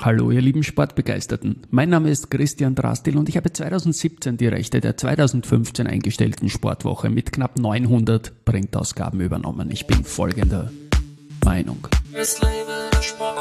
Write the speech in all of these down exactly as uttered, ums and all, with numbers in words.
Hallo, ihr lieben Sportbegeisterten. Mein Name ist Christian Drastil und ich habe zweitausendsiebzehn die Rechte der zweitausendfünfzehn eingestellten Sportwoche mit knapp neunhundert Printausgaben übernommen. Ich bin folgender Meinung. Es lebe der Sport.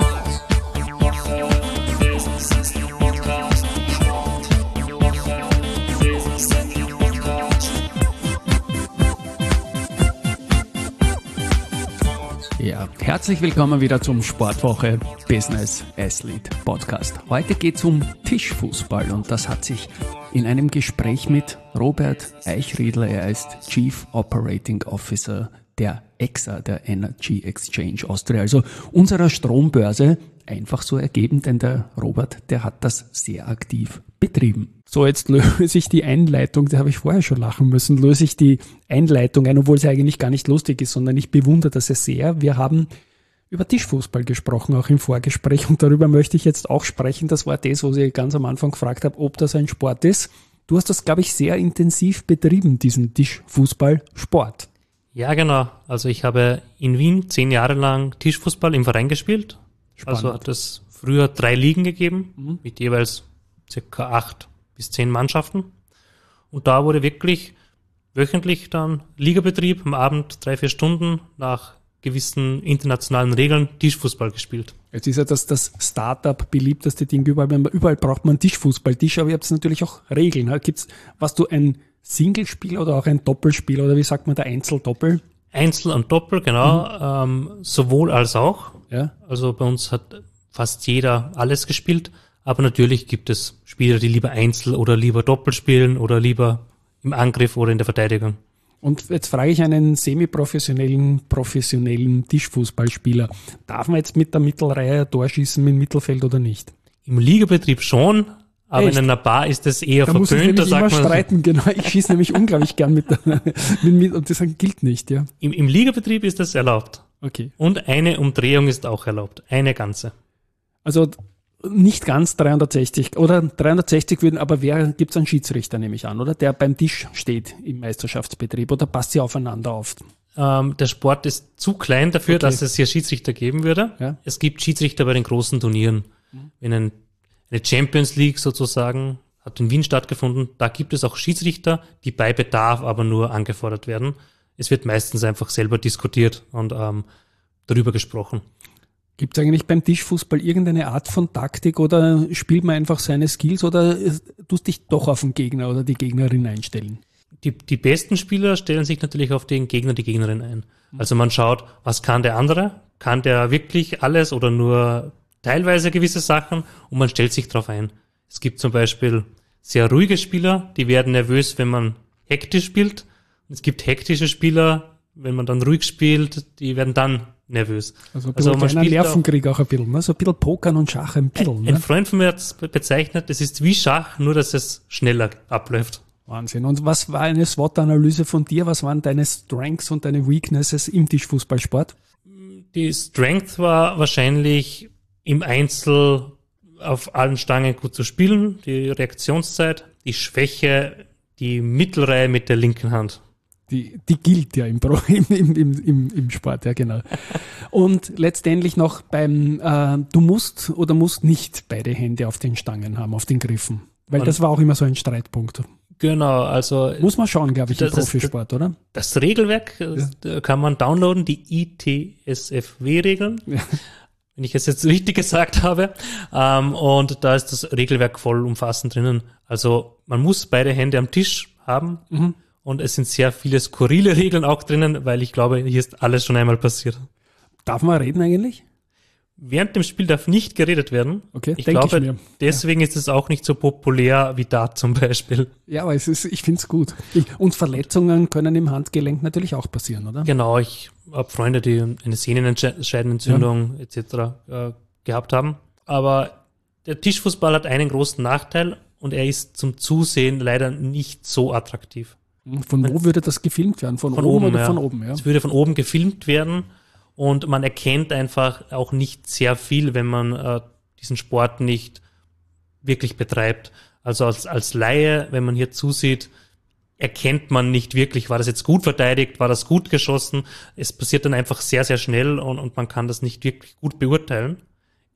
Ja, herzlich willkommen wieder zum Sportwoche Business Athlete Podcast. Heute geht es um Tischfußball und das hat sich in einem Gespräch mit Robert Eichriedler, er ist Chief Operating Officer der E X A, der Energy Exchange Austria, also unserer Strombörse, einfach so ergeben, denn der Robert, der hat das sehr aktiv betrieben. So, jetzt löse ich die Einleitung, da habe ich vorher schon lachen müssen, löse ich die Einleitung ein, obwohl sie eigentlich gar nicht lustig ist, sondern ich bewundere das sehr. Wir haben über Tischfußball gesprochen, auch im Vorgespräch, und darüber möchte ich jetzt auch sprechen. Das war das, was ich ganz am Anfang gefragt habe, ob das ein Sport ist. Du hast das, glaube ich, sehr intensiv betrieben, diesen Tischfußballsport. Ja, genau. Also ich habe in Wien zehn Jahre lang Tischfußball im Verein gespielt. Spannend. Also hat es früher drei Ligen gegeben, mhm. mit jeweils circa acht bis zehn Mannschaften. Und da wurde wirklich wöchentlich dann Ligabetrieb, am Abend drei, vier Stunden nach gewissen internationalen Regeln Tischfußball gespielt. Jetzt ist ja das, das Startup beliebteste Ding überall. Überall braucht man Tischfußball-Tisch, aber ihr habt natürlich auch Regeln. Gibt's, warst du ein Singlespiel oder auch ein Doppelspiel oder wie sagt man, der Einzel-Doppel? Einzel und Doppel, genau. Mhm. Ähm, sowohl als auch. Ja. Also bei uns hat fast jeder alles gespielt. Aber natürlich gibt es Spieler, die lieber Einzel oder lieber Doppel spielen oder lieber im Angriff oder in der Verteidigung. Und jetzt frage ich einen semi-professionellen, professionellen Tischfußballspieler. Darf man jetzt mit der Mittelreihe ein Tor schießen im Mittelfeld oder nicht? Im Ligabetrieb schon, aber Echt? In einer Bar ist das eher da verpönt. Muss ich nämlich da sagt immer man streiten, genau. Ich schieße nämlich unglaublich gern mit, der, mit, mit und das gilt nicht, ja. Im, Im Ligabetrieb ist das erlaubt. Okay. Und eine Umdrehung ist auch erlaubt. Eine ganze. Also nicht ganz dreihundertsechzig oder dreihundertsechzig würden, aber wer gibt's einen Schiedsrichter, nehme ich an, oder? Der beim Tisch steht im Meisterschaftsbetrieb oder passt sie aufeinander auf? Ähm, der Sport ist zu klein dafür, okay. dass es hier Schiedsrichter geben würde. Ja. Es gibt Schiedsrichter bei den großen Turnieren. Mhm. Wenn ein, eine Champions League sozusagen hat in Wien stattgefunden, da gibt es auch Schiedsrichter, die bei Bedarf aber nur angefordert werden. Es wird meistens einfach selber diskutiert und ähm, darüber gesprochen. Gibt es eigentlich beim Tischfußball irgendeine Art von Taktik oder spielt man einfach seine Skills oder tust dich doch auf den Gegner oder die Gegnerin einstellen? Die, die besten Spieler stellen sich natürlich auf den Gegner, die Gegnerin ein. Also man schaut, was kann der andere? Kann der wirklich alles oder nur teilweise gewisse Sachen? Und man stellt sich drauf ein. Es gibt zum Beispiel sehr ruhige Spieler, die werden nervös, wenn man hektisch spielt. Und es gibt hektische Spieler, wenn man dann ruhig spielt, die werden dann nervös. Also ein bisschen also man Nervenkrieg auch ein bisschen, ne? So ein bisschen Pokern und Schach ein bisschen. Ein, ne? ein Freund von mir hat es bezeichnet, es ist wie Schach, nur dass es schneller abläuft. Wahnsinn. Und was war eine SWOT-Analyse von dir? Was waren deine Strengths und deine Weaknesses im Tischfußballsport? Die Strength war wahrscheinlich im Einzel auf allen Stangen gut zu spielen, die Reaktionszeit, die Schwäche, die Mittelreihe mit der linken Hand. Die, die gilt ja im, Pro, im, im, im, im Sport, ja genau. Und letztendlich noch beim, äh, du musst oder musst nicht beide Hände auf den Stangen haben, auf den Griffen. Weil man, das war auch immer so ein Streitpunkt. Genau, also. Muss man schauen, glaube ich, im das, Profisport, das, oder? Das Regelwerk ja. kann man downloaden, die I T S F W-Regeln. Ja. Wenn ich es jetzt richtig gesagt habe. Ähm, und da ist das Regelwerk vollumfassend drinnen. Also man muss beide Hände am Tisch haben. Mhm. Und es sind sehr viele skurrile Regeln auch drinnen, weil ich glaube, hier ist alles schon einmal passiert. Darf man reden eigentlich? Während dem Spiel darf nicht geredet werden. Okay, ich glaube, ich mir. deswegen ja. ist es auch nicht so populär wie Dart zum Beispiel. Ja, aber es ist, ich finde es gut. Ich, und Verletzungen können im Handgelenk natürlich auch passieren, oder? Genau, ich habe Freunde, die eine Sehnenscheidenentzündung ja. et cetera äh, gehabt haben. Aber der Tischfußball hat einen großen Nachteil und er ist zum Zusehen leider nicht so attraktiv. Von wo würde das gefilmt werden? Von, von oben oder ja. von oben? Ja. Es würde von oben gefilmt werden und man erkennt einfach auch nicht sehr viel, wenn man äh, diesen Sport nicht wirklich betreibt. Also als, als Laie, wenn man hier zusieht, erkennt man nicht wirklich, war das jetzt gut verteidigt, war das gut geschossen. Es passiert dann einfach sehr, sehr schnell und, und man kann das nicht wirklich gut beurteilen.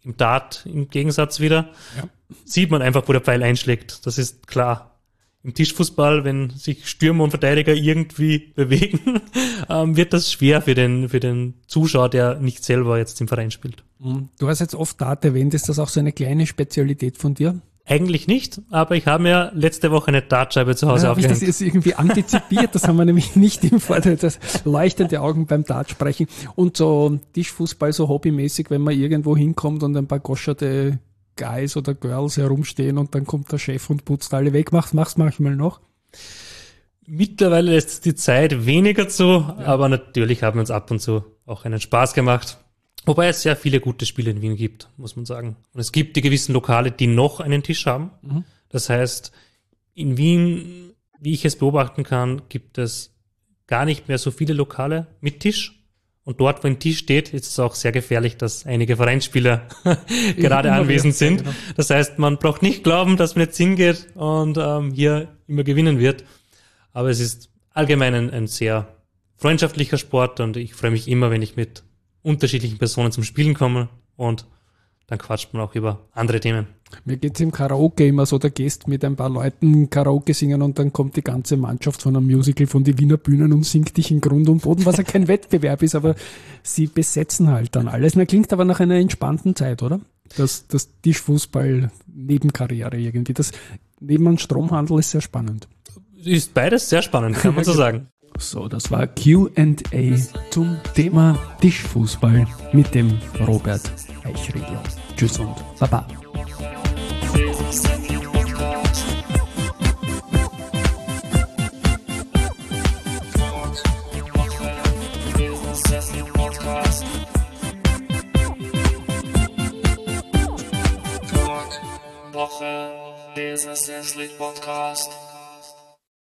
Im Dart im Gegensatz wieder. Ja. Sieht man einfach, wo der Pfeil einschlägt. Das ist klar. Im Tischfußball, wenn sich Stürmer und Verteidiger irgendwie bewegen, ähm, wird das schwer für den, für den Zuschauer, der nicht selber jetzt im Verein spielt. Du hast jetzt oft Dart erwähnt. Ist das auch so eine kleine Spezialität von dir? Eigentlich nicht, aber ich habe mir letzte Woche eine Dartscheibe zu Hause ja, aufgehängt. Das ist irgendwie antizipiert, das haben wir nämlich nicht im Vorteil, das leuchtende Augen beim Dart sprechen. Und so Tischfußball so hobbymäßig, wenn man irgendwo hinkommt und ein paar goscherte Guys oder Girls herumstehen und dann kommt der Chef und putzt alle weg. Machst machst manchmal noch? Mittlerweile lässt die Zeit weniger zu, ja. aber natürlich haben wir uns ab und zu auch einen Spaß gemacht. Wobei es sehr viele gute Spiele in Wien gibt, muss man sagen. Und es gibt die gewissen Lokale, die noch einen Tisch haben. Mhm. Das heißt, in Wien, wie ich es beobachten kann, gibt es gar nicht mehr so viele Lokale mit Tisch. Und dort, wo ein Tisch steht, ist es auch sehr gefährlich, dass einige Vereinsspieler gerade anwesend sind. Genau. Das heißt, man braucht nicht glauben, dass man jetzt hingeht und ähm, hier immer gewinnen wird. Aber es ist allgemein ein, ein sehr freundschaftlicher Sport und ich freue mich immer, wenn ich mit unterschiedlichen Personen zum Spielen komme und dann quatscht man auch über andere Themen. Mir geht's im Karaoke immer so, da gehst mit ein paar Leuten Karaoke singen und dann kommt die ganze Mannschaft von einem Musical von die Wiener Bühnen und singt dich in Grund und Boden, was ja kein Wettbewerb ist, aber sie besetzen halt dann alles. Na, klingt aber nach einer entspannten Zeit, oder? Das, das Tischfußball Nebenkarriere irgendwie. Das neben dem Stromhandel ist sehr spannend. Ist beides sehr spannend, kann man so sagen. So, das war Q and A zum Thema Tischfußball mit dem Robert Eichriedl. Tschüss und Baba. Woche, Business Esslich Podcast.